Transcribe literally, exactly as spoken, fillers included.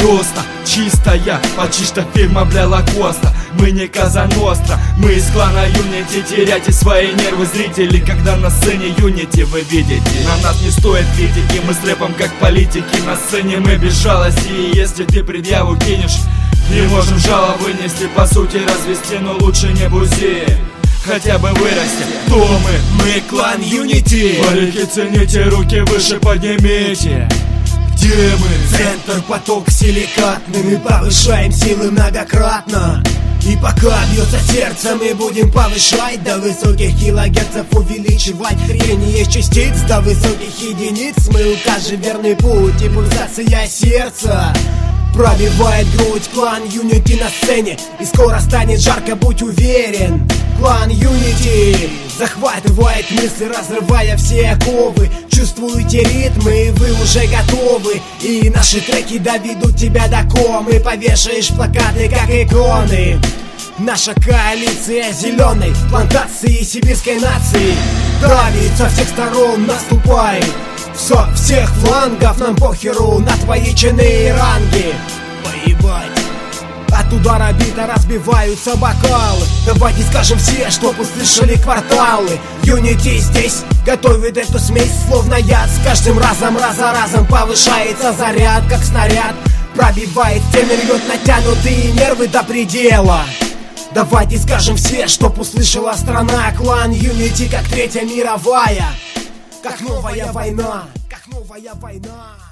Доста, чистая, почти что фирма бля Лакоста. Мы не Каза Ностра, мы из клана Юнити. Теряйте свои нервы, зрители, когда на сцене Юнити вы видите. На нас не стоит критики, мы с рэпом как политики. На сцене мы без жалости, и если ты предъяву кинешь, не можем жалоб вынести, по сути развести, но лучше не бузи. Хотя бы вырасти, кто мы? Мы клан Юнити. Парики, цените, руки выше поднимите. Где мы? Центр, поток силикатный. Мы повышаем силы многократно. И пока бьется сердце, мы будем повышать до высоких килогерцев, увеличивать трение частиц до высоких единиц. Мы укажем верный путь, и пульсация сердца пробивает грудь. Клан Юнити на сцене, и скоро станет жарко, будь уверен. Клан Юнити захватывает мысли, разрывая все оковы. Чувствуете ритмы, и вы уже готовы. И наши треки доведут тебя до комы. Повешаешь плакаты, как иконы. Наша коалиция зеленой плантации сибирской нации давит со всех сторон, наступает со всех флангов. Нам похеру на твои чины и ранги. Поебать. От удара бита разбиваются бокалы. Давайте скажем все, чтоб услышали кварталы. Юнити здесь готовит эту смесь, словно яд. С каждым разом, раз за разом повышается заряд, как снаряд. Пробивает стены, рвет натянутые нервы до предела. Давайте скажем все, чтоб услышала страна. Клан Юнити как Третья мировая, как новая война, как новая война.